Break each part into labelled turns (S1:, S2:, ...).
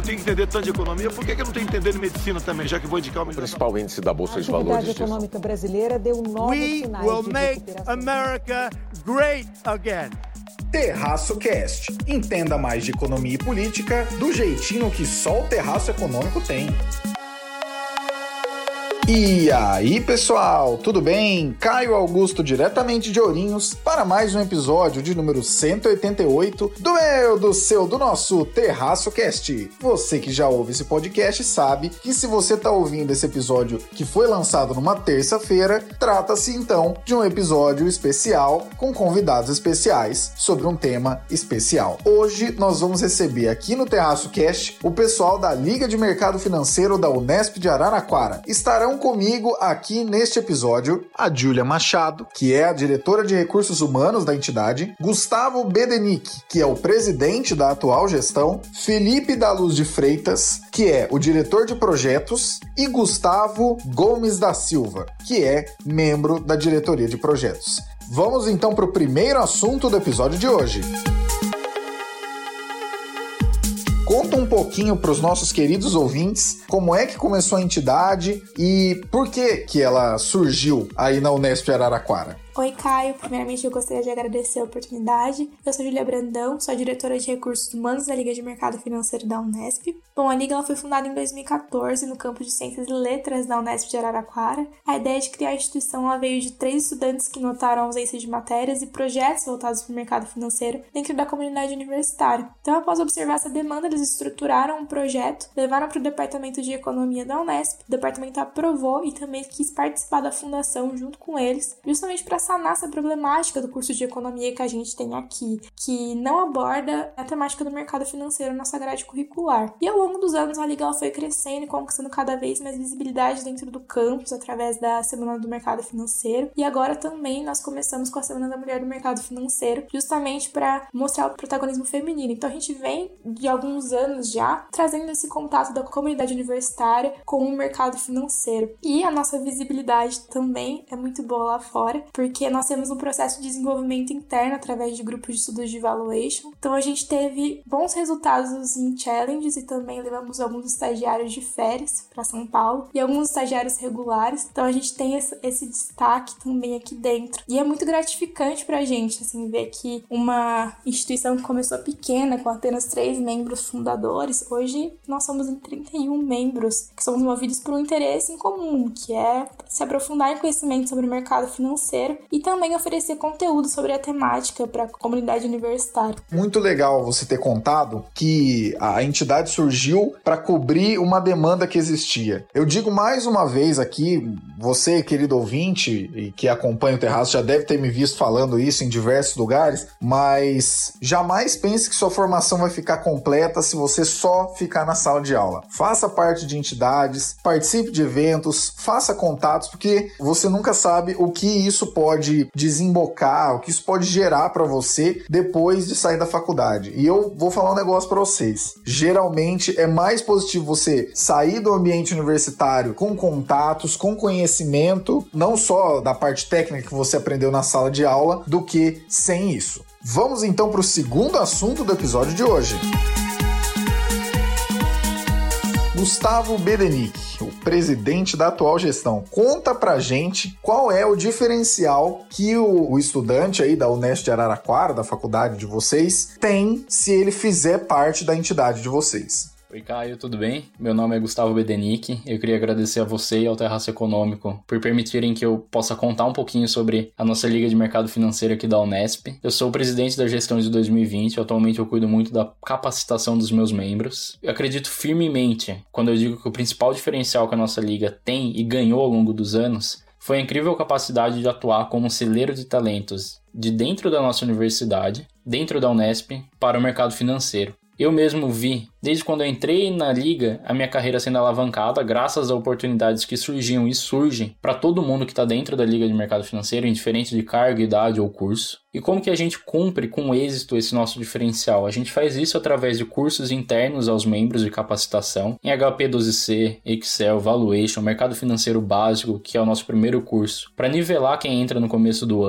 S1: tenho que entender tanto de economia, por que eu não tenho que entender de medicina também, já que vou indicar o
S2: principal índice da Bolsa de Valores.
S3: A atividade econômica brasileira deu novos sinais
S4: will
S3: de
S4: make
S3: recuperação.
S4: America great again.
S5: Terraço Cast. Entenda mais de economia e política do jeitinho que só o Terraço Econômico tem. E aí, pessoal, tudo bem? Caio Augusto, diretamente de Ourinhos, para mais um episódio de número 188 do nosso Terraço Cast. Você que já ouve esse podcast sabe que se você está ouvindo esse episódio que foi lançado numa terça-feira, trata-se então de um episódio especial com convidados especiais sobre um tema especial. Hoje nós vamos receber aqui no Terraço Cast o pessoal da Liga de Mercado Financeiro da Unesp de Araraquara. Estarão comigo aqui neste episódio a Júlia Machado, que é a diretora de recursos humanos da entidade, Gustavo Bedenick, que é o presidente da atual gestão, Felipe da Luz de Freitas, que é o diretor de projetos, e Gustavo Gomes da Silva, que é membro da diretoria de projetos. Vamos então para o primeiro assunto do episódio de hoje. Conta um pouquinho para os nossos queridos ouvintes como é que começou a entidade e por que ela surgiu aí na Unesp de Araraquara.
S6: Oi, Caio. Primeiramente, eu gostaria de agradecer a oportunidade. Eu sou Júlia Brandão, sou a diretora de Recursos Humanos da Liga de Mercado Financeiro da Unesp. Bom, a Liga ela foi fundada em 2014 no campus de Ciências e Letras da Unesp de Araraquara. A ideia de criar a instituição ela veio de 3 estudantes que notaram a ausência de matérias e projetos voltados para o mercado financeiro dentro da comunidade universitária. Então, após observar essa demanda, eles estruturaram um projeto, levaram para o Departamento de Economia da Unesp, o departamento aprovou e também quis participar da fundação junto com eles, justamente para sanar essa problemática do curso de economia que a gente tem aqui, que não aborda a temática do mercado financeiro na nossa grade curricular. E ao longo dos anos, a Liga foi crescendo e conquistando cada vez mais visibilidade dentro do campus, através da Semana do Mercado Financeiro. E agora também nós começamos com a Semana da Mulher do Mercado Financeiro, justamente para mostrar o protagonismo feminino. Então a gente vem, de alguns anos já, trazendo esse contato da comunidade universitária com o mercado financeiro. E a nossa visibilidade também é muito boa lá fora, porque nós temos um processo de desenvolvimento interno através de grupos de estudos de evaluation. Então a gente teve bons resultados em challenges e também levamos alguns estagiários de férias para São Paulo e alguns estagiários regulares. Então a gente tem esse destaque também aqui dentro. E é muito gratificante pra gente, assim, ver que uma instituição que começou pequena, com apenas 3 membros fundadores, hoje nós somos em 31 membros, que somos movidos por um interesse em comum, que é se aprofundar em conhecimento sobre o mercado financeiro e também oferecer conteúdo sobre a temática para a comunidade universitária.
S5: Muito legal você ter contado que a entidade surgiu para cobrir uma demanda que existia. Eu digo mais uma vez aqui, você, querido ouvinte, e que acompanha o Terraço, já deve ter me visto falando isso em diversos lugares, mas jamais pense que sua formação vai ficar completa se você só ficar na sala de aula. Faça parte de entidades, participe de eventos, faça contatos, porque você nunca sabe o que isso pode desembocar, o que isso pode gerar para você depois de sair da faculdade. E eu vou falar um negócio para vocês. Geralmente é mais positivo você sair do ambiente universitário com contatos, com conhecimento, não só da parte técnica que você aprendeu na sala de aula, do que sem isso. Vamos então para o segundo assunto do episódio de hoje. Gustavo Bedenick, o presidente da atual gestão, conta pra gente qual é o diferencial que o estudante aí da Unesp de Araraquara, da faculdade de vocês, tem se ele fizer parte da entidade de vocês.
S7: Oi, Caio, tudo bem? Meu nome é Gustavo Bedenick. Eu queria agradecer a você e ao Terraço Econômico por permitirem que eu possa contar um pouquinho sobre a nossa Liga de Mercado Financeiro aqui da Unesp. Eu sou o presidente da gestão de 2020, atualmente eu cuido muito da capacitação dos meus membros. Eu acredito firmemente quando eu digo que o principal diferencial que a nossa Liga tem e ganhou ao longo dos anos foi a incrível capacidade de atuar como um celeiro de talentos de dentro da nossa universidade, dentro da Unesp, para o mercado financeiro. Eu mesmo vi, desde quando eu entrei na Liga, a minha carreira sendo alavancada graças a oportunidades que surgiam e surgem para todo mundo que está dentro da Liga de Mercado Financeiro, indiferente de cargo, idade ou curso. E como que a gente cumpre com êxito esse nosso diferencial? A gente faz isso através de cursos internos aos membros de capacitação, em HP12C, Excel, Valuation, Mercado Financeiro Básico, que é o nosso primeiro curso, para nivelar quem entra no começo do ano.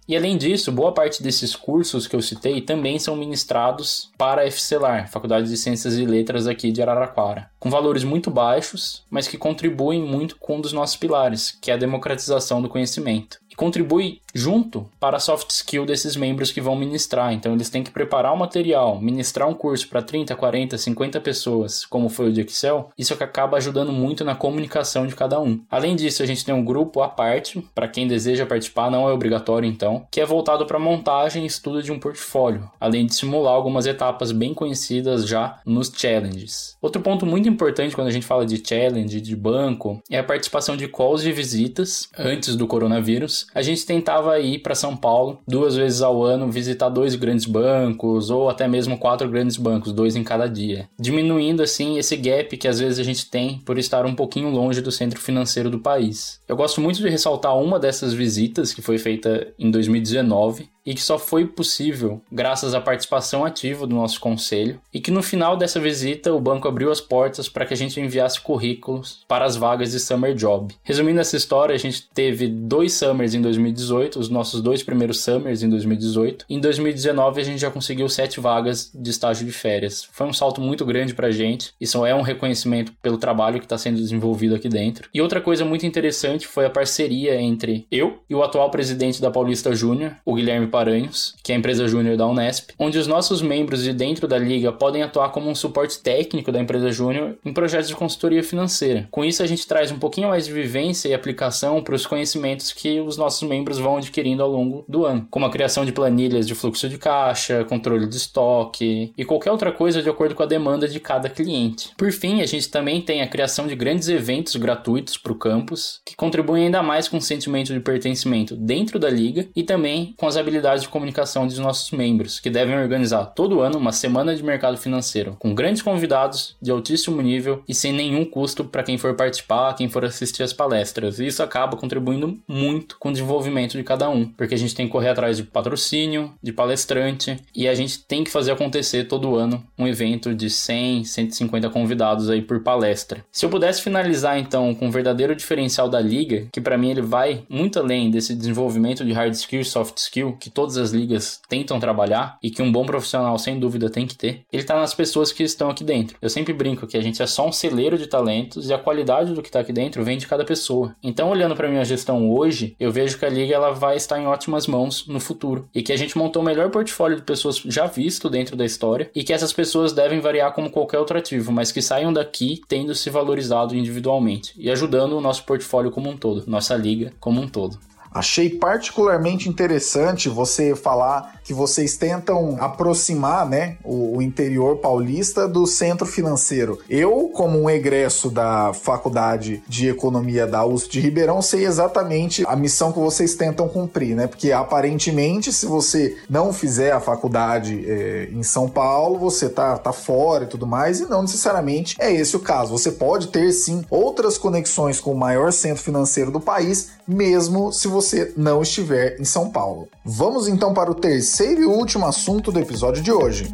S7: E além disso, boa parte desses cursos que eu citei também são ministrados para a FCELAR, Faculdade de Ciências e Letras aqui de Araraquara, com valores muito baixos, mas que contribuem muito com um dos nossos pilares, que é a democratização do conhecimento. E contribui junto para a soft skill desses membros que vão ministrar. Então eles têm que preparar o material, ministrar um curso para 30, 40, 50 pessoas, como foi o de Excel. Isso que acaba ajudando muito na comunicação de cada um. Além disso, a gente tem um grupo à parte, para quem deseja participar, não é obrigatório então, que é voltado para montagem e estudo de um portfólio, além de simular algumas etapas bem conhecidas já nos challenges. Outro ponto muito importante quando a gente fala de challenge, de banco, é a participação de calls de visitas antes do coronavírus. A gente tentava ir para São Paulo 2 vezes ao ano, visitar 2 grandes bancos ou até mesmo 4 grandes bancos, 2 em cada dia, diminuindo assim esse gap que às vezes a gente tem por estar um pouquinho longe do centro financeiro do país. Eu gosto muito de ressaltar uma dessas visitas que foi feita em 2019 e que só foi possível graças à participação ativa do nosso conselho, e que no final dessa visita o banco abriu as portas para que a gente enviasse currículos para as vagas de Summer Job. Resumindo essa história, a gente teve 2 Summers em 2018, os nossos 2 primeiros Summers em 2018. Em 2019 a gente já conseguiu 7 vagas de estágio de férias. Foi um salto muito grande para a gente, isso é um reconhecimento pelo trabalho que está sendo desenvolvido aqui dentro. E outra coisa muito interessante foi a parceria entre eu e o atual presidente da Paulista Júnior, o Guilherme Paranhos, que é a empresa júnior da Unesp, onde os nossos membros de dentro da liga podem atuar como um suporte técnico da empresa júnior em projetos de consultoria financeira. Com isso a gente traz um pouquinho mais de vivência e aplicação para os conhecimentos que os nossos membros vão adquirindo ao longo do ano, como a criação de planilhas de fluxo de caixa, controle de estoque e qualquer outra coisa de acordo com a demanda de cada cliente. Por fim, a gente também tem a criação de grandes eventos gratuitos para o campus, que contribuem ainda mais com o sentimento de pertencimento dentro da liga e também com as habilidades de comunicação dos nossos membros, que devem organizar todo ano uma semana de mercado financeiro, com grandes convidados de altíssimo nível e sem nenhum custo para quem for participar, quem for assistir as palestras. E isso acaba contribuindo muito com o desenvolvimento de cada um, porque a gente tem que correr atrás de patrocínio, de palestrante, e a gente tem que fazer acontecer todo ano um evento de 100, 150 convidados aí por palestra. Se eu pudesse finalizar então com o verdadeiro diferencial da liga, que para mim ele vai muito além desse desenvolvimento de hard skill e soft skill que todas as ligas tentam trabalhar e que um bom profissional sem dúvida tem que ter, ele está nas pessoas que estão aqui dentro. Eu sempre brinco que a gente é só um celeiro de talentos e a qualidade do que está aqui dentro vem de cada pessoa. Então, olhando para minha gestão hoje, eu vejo que a liga ela vai estar em ótimas mãos no futuro e que a gente montou o melhor portfólio de pessoas já visto dentro da história e que essas pessoas devem variar como qualquer outro ativo, mas que saiam daqui tendo se valorizado individualmente e ajudando o nosso portfólio como um todo, nossa liga como um todo.
S5: Achei particularmente interessante você falar que vocês tentam aproximar, né, o interior paulista do centro financeiro. Eu, como um egresso da Faculdade de Economia da USP de Ribeirão, sei exatamente a missão que vocês tentam cumprir, né? Porque aparentemente, se você não fizer a faculdade em São Paulo, você tá fora e tudo mais, e não necessariamente é esse o caso. Você pode ter, sim, outras conexões com o maior centro financeiro do país, mesmo se você não estiver em São Paulo. Vamos então para o terceiro e último assunto do episódio de hoje.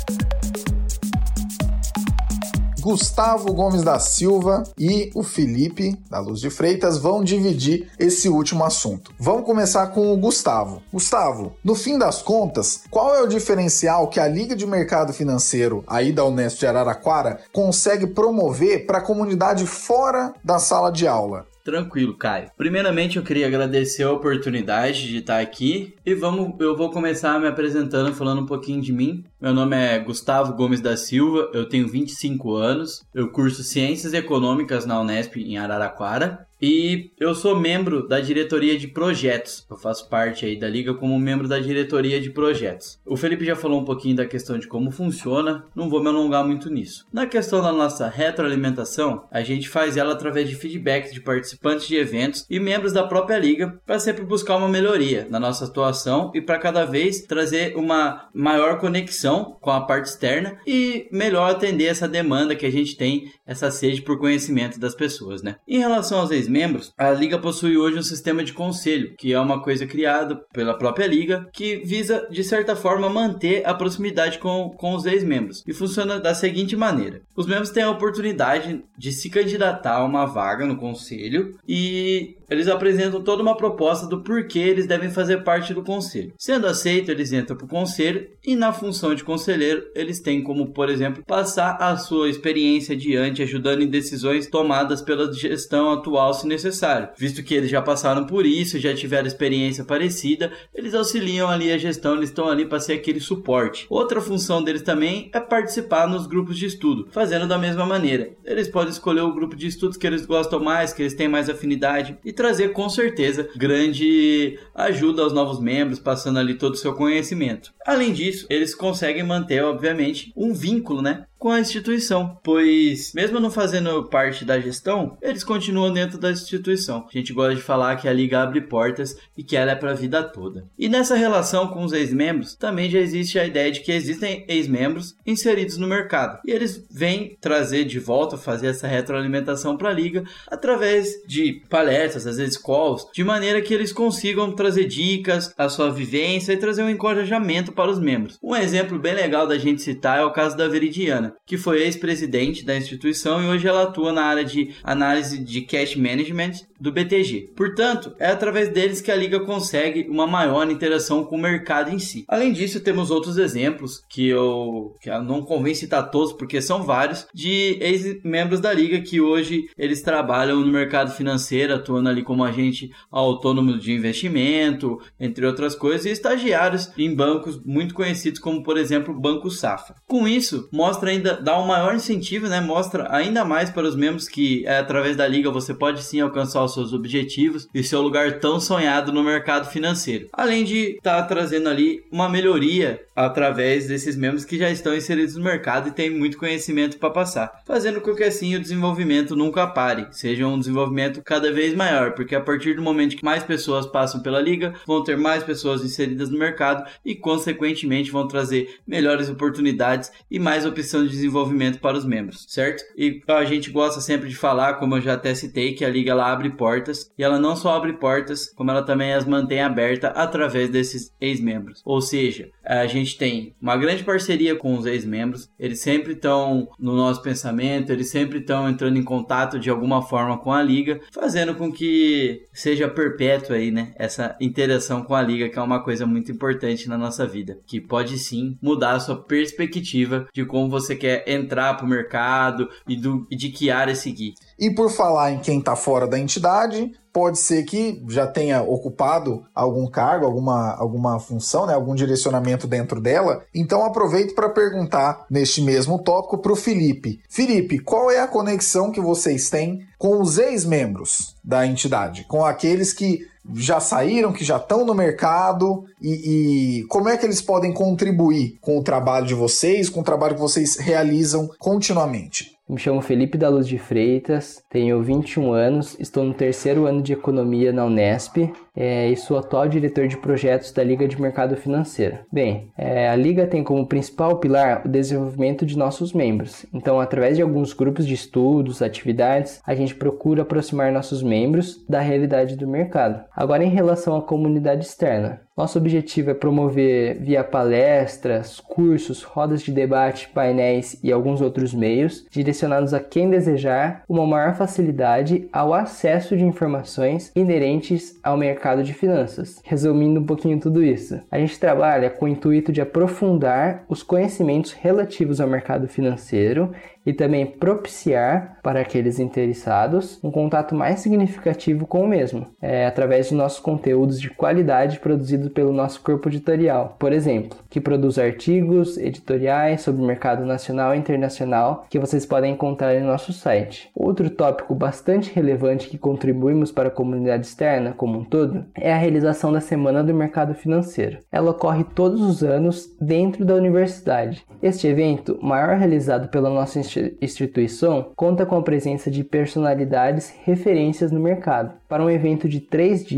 S5: Gustavo Gomes da Silva e o Felipe da Luz de Freitas vão dividir esse último assunto. Vamos começar com o Gustavo. Gustavo, no fim das contas, qual é o diferencial que a Liga de Mercado Financeiro aí da Unesp de Araraquara consegue promover para a comunidade fora da sala de aula?
S2: Tranquilo, Caio. Primeiramente, eu queria agradecer a oportunidade de estar aqui e eu vou começar me apresentando, falando um pouquinho de mim. Meu nome é Gustavo Gomes da Silva, eu tenho 25 anos, eu curso Ciências Econômicas na Unesp em Araraquara e eu sou membro da diretoria de projetos. Eu faço parte aí da Liga como membro da diretoria de projetos. O Felipe já falou um pouquinho da questão de como funciona, não vou me alongar muito nisso. Na questão da nossa retroalimentação, a gente faz ela através de feedbacks de participantes de eventos e membros da própria Liga para sempre buscar uma melhoria na nossa atuação e para cada vez trazer uma maior conexão com a parte externa e melhor atender essa demanda que a gente tem, essa sede por conhecimento das pessoas, né? Em relação aos ex-membros, a Liga possui hoje um sistema de conselho, que é uma coisa criada pela própria Liga, que visa, de certa forma, manter a proximidade com os ex-membros. E funciona da seguinte maneira: os membros têm a oportunidade de se candidatar a uma vaga no conselho e eles apresentam toda uma proposta do porquê eles devem fazer parte do conselho. Sendo aceito, eles entram para o conselho e, na função de conselheiro, eles têm como, por exemplo, passar a sua experiência adiante, ajudando em decisões tomadas pela gestão atual, se necessário. Visto que eles já passaram por isso, já tiveram experiência parecida, eles auxiliam ali a gestão, eles estão ali para ser aquele suporte. Outra função deles também é participar nos grupos de estudo, fazendo da mesma maneira. Eles podem escolher o grupo de estudos que eles gostam mais, que eles têm mais afinidade, e trazer com certeza grande ajuda aos novos membros, passando ali todo o seu conhecimento. Além disso, eles conseguem manter, obviamente, um vínculo, com a instituição, pois mesmo não fazendo parte da gestão, eles continuam dentro da instituição. A gente gosta de falar que a Liga abre portas e que ela é para a vida toda. E nessa relação com os ex-membros, também já existe a ideia de que existem ex-membros inseridos no mercado. E eles vêm trazer de volta, fazer essa retroalimentação para a Liga através de palestras, às vezes calls, de maneira que eles consigam trazer dicas, a sua vivência e trazer um encorajamento para os membros. Um exemplo bem legal da gente citar é o caso da Veridiana, que foi ex-presidente da instituição e hoje ela atua na área de análise de cash management do BTG. Portanto, é através deles que a Liga consegue uma maior interação com o mercado em si. Além disso, temos outros exemplos que eu não convém citar todos porque são vários, de ex-membros da Liga que hoje eles trabalham no mercado financeiro, atuando ali como agente autônomo de investimento, entre outras coisas, e estagiários em bancos muito conhecidos como, por exemplo, o Banco Safra. Com isso, dá um maior incentivo, mostra ainda mais para os membros que através da Liga você pode sim alcançar os seus objetivos e seu lugar tão sonhado no mercado financeiro. Além de estar trazendo ali uma melhoria através desses membros que já estão inseridos no mercado e têm muito conhecimento para passar, fazendo com que assim o desenvolvimento nunca pare, seja um desenvolvimento cada vez maior, porque a partir do momento que mais pessoas passam pela Liga, vão ter mais pessoas inseridas no mercado e consequentemente vão trazer melhores oportunidades e mais opção de desenvolvimento para os membros, certo? E a gente gosta sempre de falar, como eu já até citei, que a Liga ela abre portas, e ela não só abre portas, como ela também as mantém abertas através desses ex-membros. Ou seja, a gente tem uma grande parceria com os ex-membros, eles sempre estão no nosso pensamento, eles sempre estão entrando em contato de alguma forma com a Liga, fazendo com que seja perpétua aí, essa interação com a Liga, que é uma coisa muito importante na nossa vida, que pode sim mudar a sua perspectiva de como você quer entrar para o mercado e de que área seguir.
S5: E por falar em quem está fora da entidade, pode ser que já tenha ocupado algum cargo, alguma função, algum direcionamento dentro dela. Então aproveito para perguntar neste mesmo tópico para o Felipe. Felipe, qual é a conexão que vocês têm com os ex-membros da entidade? Com aqueles que já saíram, que já estão no mercado e como é que eles podem contribuir com o trabalho de vocês, com o trabalho que vocês realizam continuamente?
S8: Me chamo Felipe da Luz de Freitas, tenho 21 anos, estou no 3º ano de Economia na Unesp e sou atual diretor de projetos da Liga de Mercado Financeiro. Bem, a Liga tem como principal pilar o desenvolvimento de nossos membros. Então, através de alguns grupos de estudos, atividades, a gente procura aproximar nossos membros da realidade do mercado. Agora, em relação à comunidade externa, nosso objetivo é promover via palestras, cursos, rodas de debate, painéis e alguns outros meios, direcionados a quem desejar uma maior facilidade ao acesso de informações inerentes ao mercado de finanças. Resumindo um pouquinho tudo isso, a gente trabalha com o intuito de aprofundar os conhecimentos relativos ao mercado financeiro e também propiciar para aqueles interessados um contato mais significativo com o mesmo, através de nossos conteúdos de qualidade produzidos pelo nosso corpo editorial, por exemplo, que produz artigos editoriais sobre o mercado nacional e internacional que vocês podem encontrar em nosso site. Outro tópico bastante relevante que contribuímos para a comunidade externa como um todo é a realização da Semana do Mercado Financeiro. Ela ocorre todos os anos dentro da universidade. Este evento, maior realizado pela nossa instituição, conta com a presença de personalidades referências no mercado, para um evento de 3 dias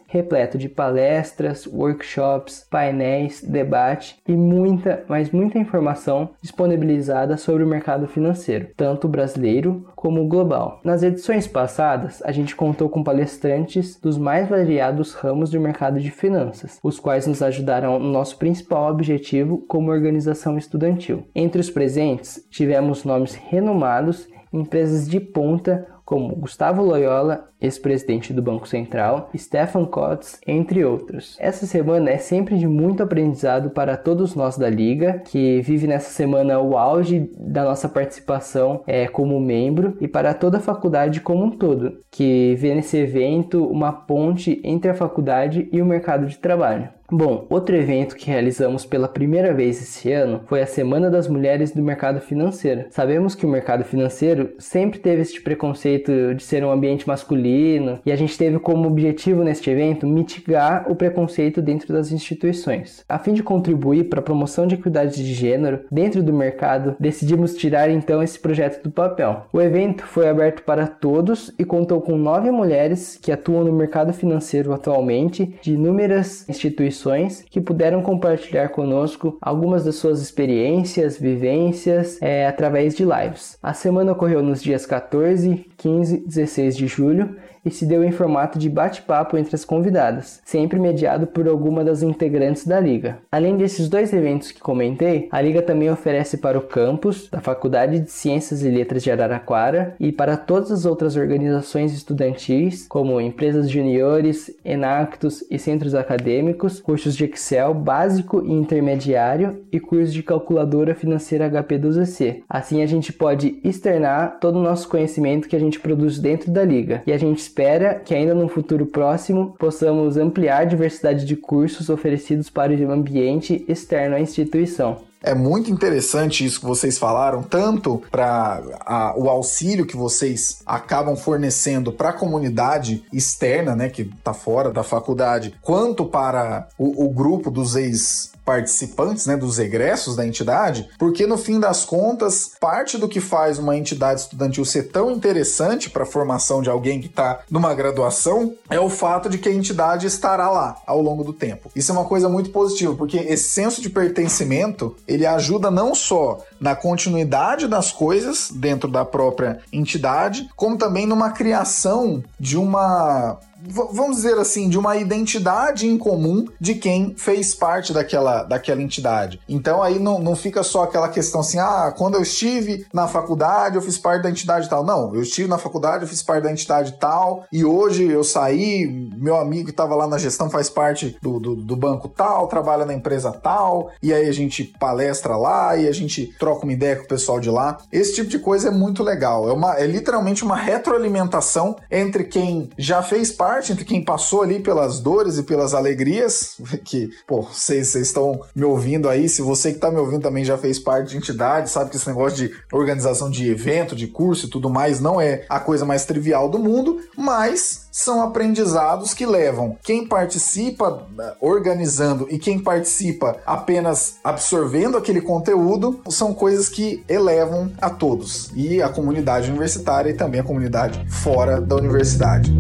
S8: repleto de palestras, workshops, painéis, debate e muita, mas muita informação disponibilizada sobre o mercado financeiro, tanto brasileiro como global. Nas edições passadas, a gente contou com palestrantes dos mais variados ramos do mercado de finanças, os quais nos ajudaram no nosso principal objetivo como organização estudantil. Entre os presentes, tivemos nomes renomados, empresas de ponta, como Gustavo Loyola, ex-presidente do Banco Central, Stefan Kotz, entre outros. Essa semana é sempre de muito aprendizado para todos nós da Liga, que vive nessa semana o auge da nossa participação como membro, e para toda a faculdade como um todo, que vê nesse evento uma ponte entre a faculdade e o mercado de trabalho. Bom, outro evento que realizamos pela primeira vez esse ano foi a Semana das Mulheres do Mercado Financeiro. Sabemos que o mercado financeiro sempre teve este preconceito de ser um ambiente masculino, e a gente teve como objetivo neste evento mitigar o preconceito dentro das instituições. A fim de contribuir para a promoção de equidade de gênero dentro do mercado, decidimos tirar então esse projeto do papel. O evento foi aberto para todos e contou com 9 mulheres que atuam no mercado financeiro atualmente, de inúmeras instituições que puderam compartilhar conosco algumas das suas experiências, vivências, através de lives. A semana ocorreu nos dias 14, 15 e 16 de julho e se deu em formato de bate-papo entre as convidadas, sempre mediado por alguma das integrantes da Liga. Além desses 2 eventos que comentei, a Liga também oferece para o campus da Faculdade de Ciências e Letras de Araraquara e para todas as outras organizações estudantis, como empresas juniores, enactus e centros acadêmicos, cursos de Excel básico e intermediário e cursos de calculadora financeira HP12C. Assim a gente pode externar todo o nosso conhecimento que a gente produz dentro da Liga, e a gente espera que ainda no futuro próximo possamos ampliar a diversidade de cursos oferecidos para o ambiente externo à instituição.
S5: É muito interessante isso que vocês falaram, tanto para o auxílio que vocês acabam fornecendo para a comunidade externa, né, que está fora da faculdade, quanto para o grupo dos ex-participantes, né, dos egressos da entidade, porque no fim das contas, parte do que faz uma entidade estudantil ser tão interessante para a formação de alguém que está numa graduação é o fato de que a entidade estará lá ao longo do tempo. Isso é uma coisa muito positiva, porque esse senso de pertencimento ele ajuda não só na continuidade das coisas dentro da própria entidade, como também numa criação de uma, vamos dizer assim, de uma identidade em comum de quem fez parte daquela entidade. Então aí não fica só aquela questão assim, quando eu estive na faculdade eu fiz parte da entidade tal. Não, eu estive na faculdade, eu fiz parte da entidade tal, e hoje eu saí, meu amigo que estava lá na gestão faz parte do banco tal, trabalha na empresa tal, e aí a gente palestra lá, e a gente troca uma ideia com o pessoal de lá. Esse tipo de coisa é muito legal, é literalmente uma retroalimentação entre quem já fez parte, entre quem passou ali pelas dores e pelas alegrias, que, vocês estão me ouvindo aí, se você que está me ouvindo também já fez parte de entidade, sabe que esse negócio de organização de evento, de curso e tudo mais não é a coisa mais trivial do mundo, mas são aprendizados que levam quem participa organizando e quem participa apenas absorvendo aquele conteúdo, são coisas que elevam a todos, e a comunidade universitária e também a comunidade fora da universidade.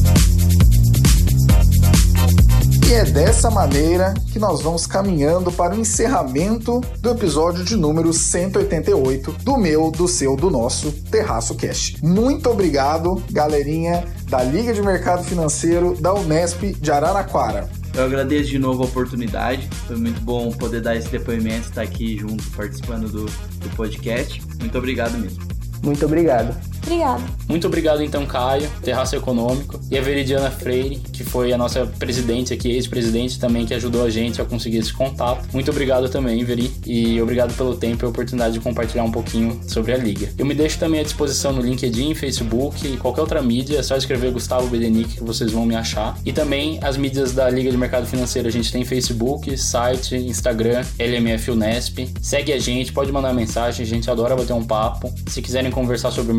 S5: E é dessa maneira que nós vamos caminhando para o encerramento do episódio de número 188 do meu, do seu, do nosso Terraço Cast. Muito obrigado, galerinha da Liga de Mercado Financeiro da Unesp de Araraquara.
S2: Eu agradeço de novo a oportunidade, foi muito bom poder dar esse depoimento, estar aqui junto, participando do podcast. Muito obrigado mesmo.
S8: Muito obrigado.
S6: Obrigada.
S7: Muito obrigado então, Caio, Terraço Econômico, e a Veridiana Freire, que foi a nossa presidente aqui, ex-presidente também, que ajudou a gente a conseguir esse contato. Muito obrigado também, Veri, e obrigado pelo tempo e a oportunidade de compartilhar um pouquinho sobre a Liga. Eu me deixo também à disposição no LinkedIn, Facebook e qualquer outra mídia, é só escrever Gustavo Bedenick que vocês vão me achar. E também as mídias da Liga de Mercado Financeiro, a gente tem Facebook, site, Instagram, LMF Unesp. Segue a gente, pode mandar mensagem, a gente adora bater um papo. Se quiserem conversar sobre o mercado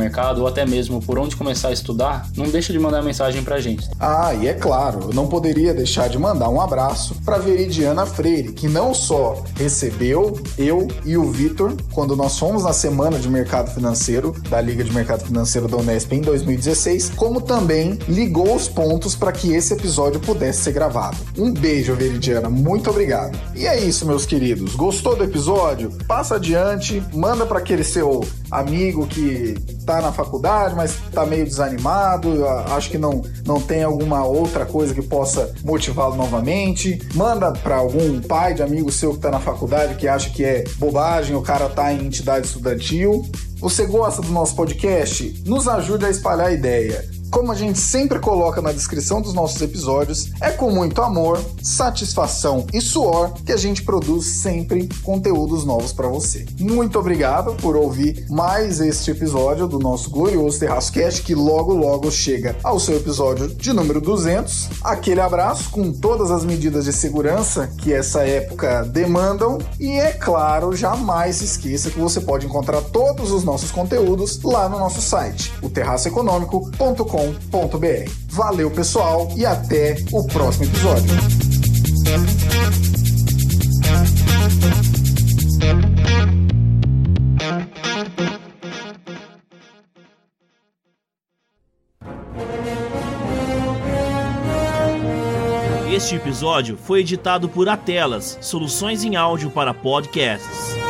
S7: ou até mesmo por onde começar a estudar, não deixa de mandar mensagem pra gente.
S5: Ah, e é claro, eu não poderia deixar de mandar um abraço para Veridiana Freire, que não só recebeu eu e o Vitor quando nós fomos na Semana de Mercado Financeiro da Liga de Mercado Financeiro da Unesp em 2016, como também ligou os pontos para que esse episódio pudesse ser gravado. Um beijo, Veridiana, muito obrigado. E é isso, meus queridos. Gostou do episódio? Passa adiante, manda para aquele seu amigo que tá na faculdade, mas tá meio desanimado, acho que não tem alguma outra coisa que possa motivá-lo novamente. Manda para algum pai de amigo seu que tá na faculdade que acha que é bobagem, o cara tá em entidade estudantil. Você gosta do nosso podcast? Nos ajude a espalhar a ideia. Como a gente sempre coloca na descrição dos nossos episódios, é com muito amor, satisfação e suor que a gente produz sempre conteúdos novos para você. Muito obrigado por ouvir mais este episódio do nosso glorioso Terraço Cast, que logo chega ao seu episódio de número 200. Aquele abraço com todas as medidas de segurança que essa época demandam e, é claro, jamais se esqueça que você pode encontrar todos os nossos conteúdos lá no nosso site, o terraçoeconômico.com.br. Valeu, pessoal, e até o próximo episódio.
S9: Este episódio foi editado por Atelas, soluções em áudio para podcasts.